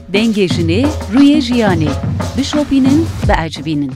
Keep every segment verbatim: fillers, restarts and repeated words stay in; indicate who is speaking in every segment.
Speaker 1: Dengejini روی ژیانی بشوپینن و اجبینن.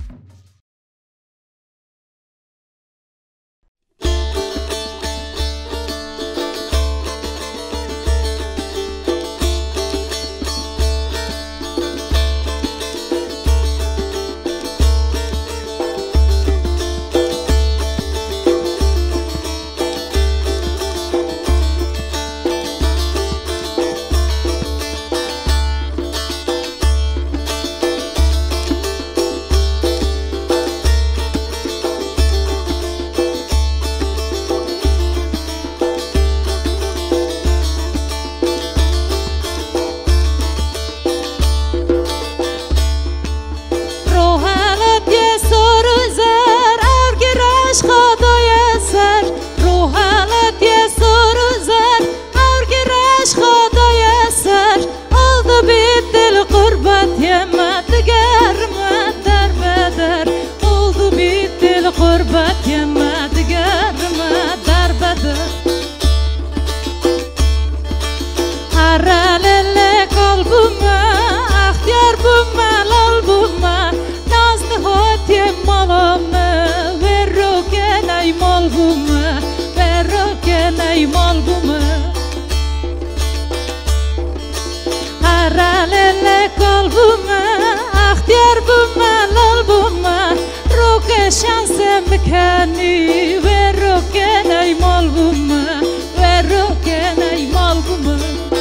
Speaker 2: Qurbat yema digarma darbada Haralele qalbıma Axtiyar buma lal buma Nazlı hot yemalama Verro gelay mal buma Verro gelay mal buma Haralele qalbıma Axtiyar buma lal buma شانس مکانی و روکن ای مال بومه و روکن ای مال بومه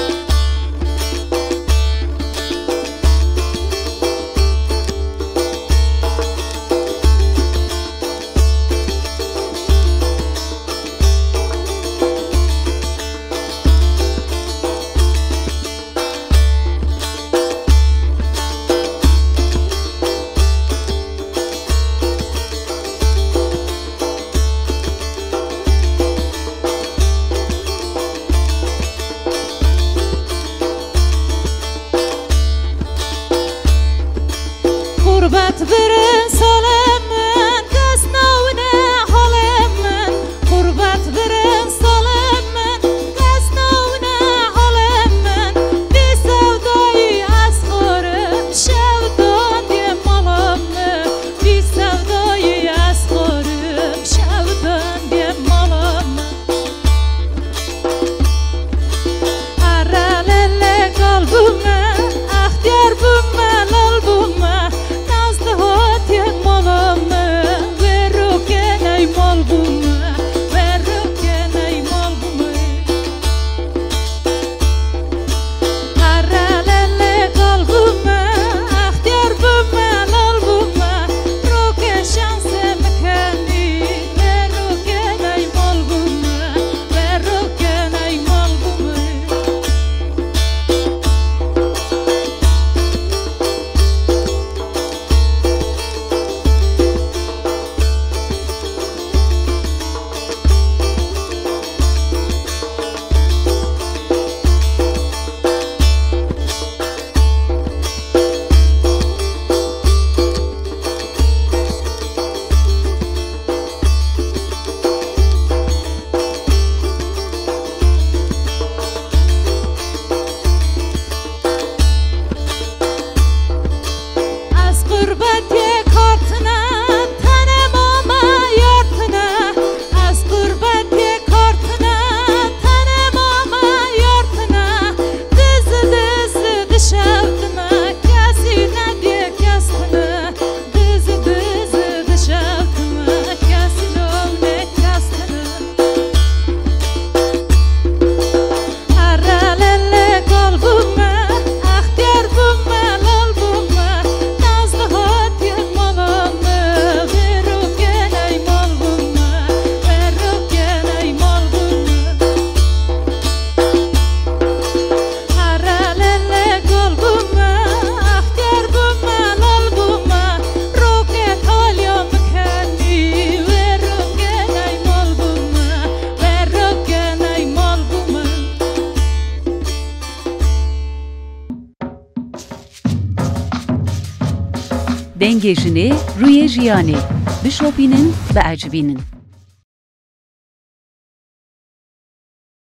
Speaker 2: Qurbat verin solemmen Qasnavne halemmen Qurbat verin solemmen Qasnavne halemmen Bi sevdayı asxarım Şevdan diye malamne Bi sevdayı asxarım Şevdan diye malamne Aralele qalbıma Axtiyar buma lal buma
Speaker 1: Dengejini روی ژیانی بشوپینن و اجبینن.